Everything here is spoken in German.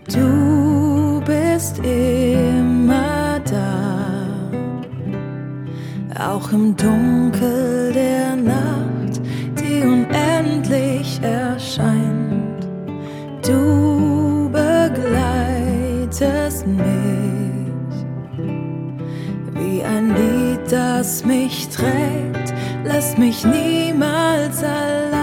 Du bist immer da, auch im Dunkel der Nacht, die unendlich erscheint. Du begleitest mich wie ein Lied, das mich trägt, lässt mich niemals allein.